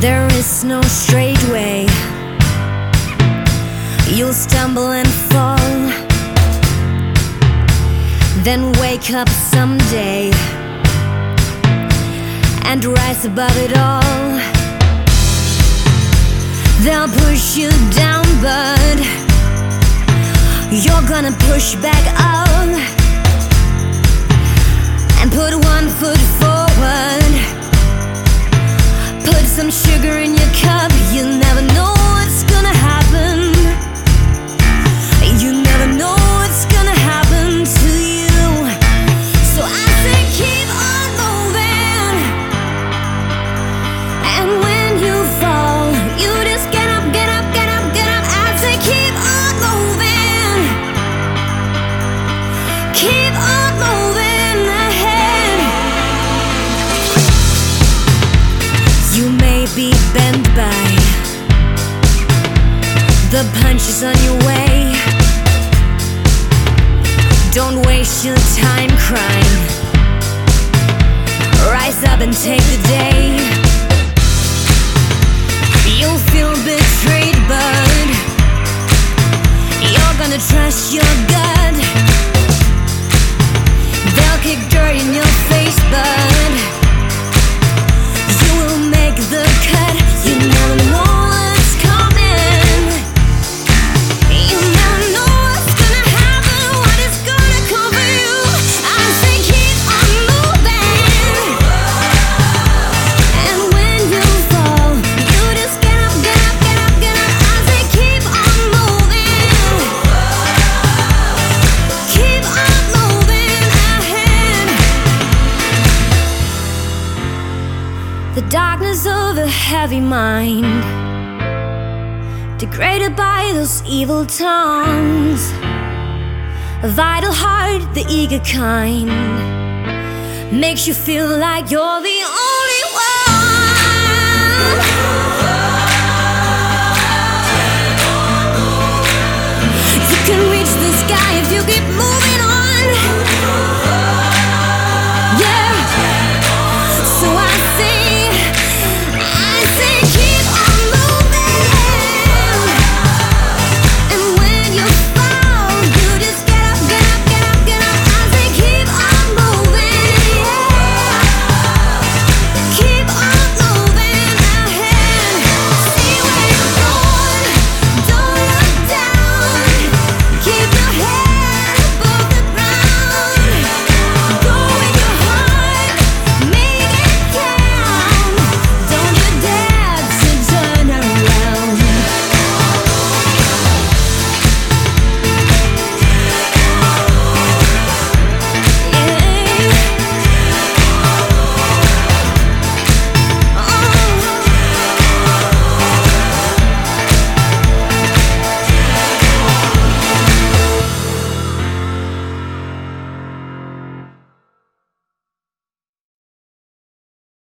There is no straight way. You'll stumble and fall, then wake up someday and rise above it all. They'll push you down, but you're gonna push back up and put one foot forward. Put some sugar in your cup. You never know what's gonna happen. You never know what's gonna happen to you. So I say keep on moving, and when you fall, you just get up, get up, get up, get up. I say keep on moving, keep on moving ahead. You may be bent by the punches on your way. Don't waste your time crying. Rise up and take the day. You'll feel betrayed, but you're gonna trust your gut. They'll kick dirt in your face, but you will make the cut. You never know what's coming. You never know what's gonna happen, what is gonna come for you. I say keep on moving, and when you fall, you just get up, get up, get up, get up. I say keep on moving, keep on moving ahead. The darkness of a heavy mind, degraded by those evil tongues. A vital heart, the eager kind, makes you feel like you're the only